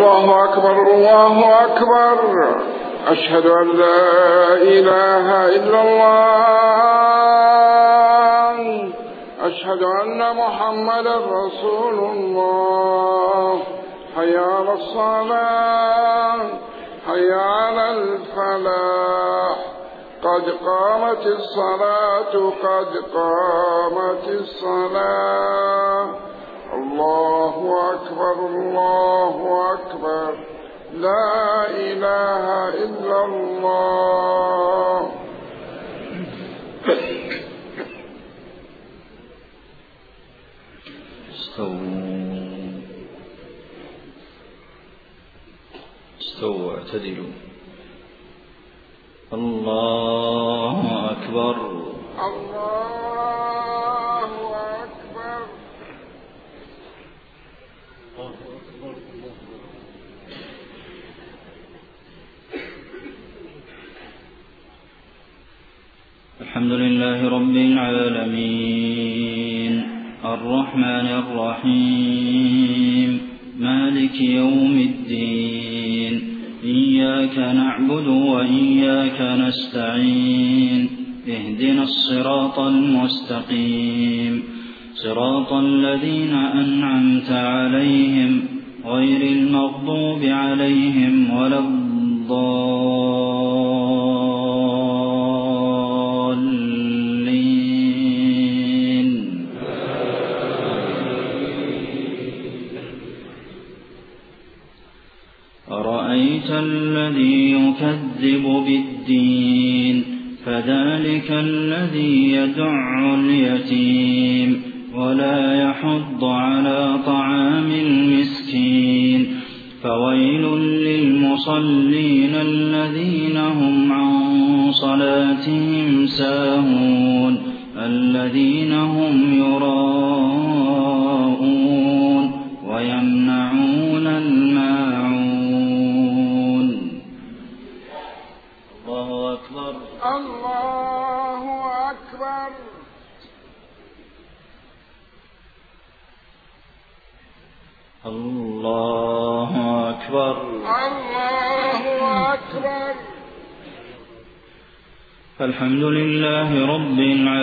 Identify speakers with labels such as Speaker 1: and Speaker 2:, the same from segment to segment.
Speaker 1: الله أكبر الله أكبر. أشهد أن لا إله إلا الله. أشهد أن محمدا رسول الله. حي على الصلاة حي على الفلاح. قد قامت الصلاة قد قامت الصلاة. الله أكبر الله أكبر. لا إله إلا الله.
Speaker 2: استووا اعتدلوا. الله أكبر
Speaker 1: الله أكبر.
Speaker 2: الحمد لله رب العالمين الرحمن الرحيم مالك يوم الدين. إياك نعبد وإياك نستعين. اهدنا الصراط المستقيم صراط الذين أنعمت عليهم غير المغضوب عليهم ولا الضالين. أرأيت الذي يكذب بالدين فذلك الذي يدع اليتيم ولا يحض على طعام المسكين. فويل للمصلين الذين هم عن صلاتهم ساهون الذين هم يراءون ويمنعون الماعون. الله أكبر
Speaker 1: الله أكبر.
Speaker 2: الله أكبر
Speaker 1: الله أكبر.
Speaker 2: الحمد لله رب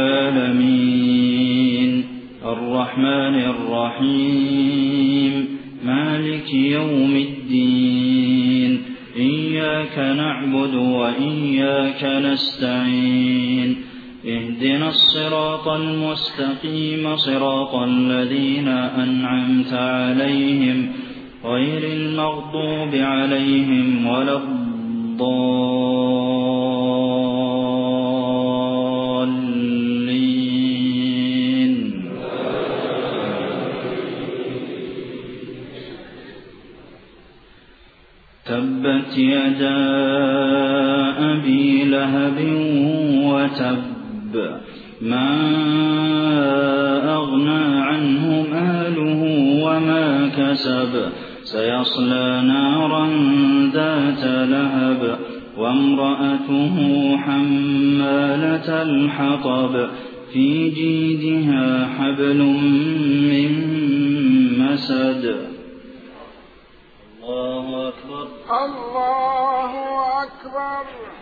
Speaker 2: العالمين الرحمن الرحيم مالك يوم الدين. إياك نعبد وإياك نستعين. اهدنا الصراط المستقيم صراط الذين أنعمت عليهم غير المغضوب عليهم ولا الضالين. تبت يدا أبي لهب وتب ما أغنى عنه ماله وما كسب. سيصلى نارا ذات لهب وامرأته حمالة الحطب في جيدها حبل من مسد. الله أكبر
Speaker 1: الله أكبر.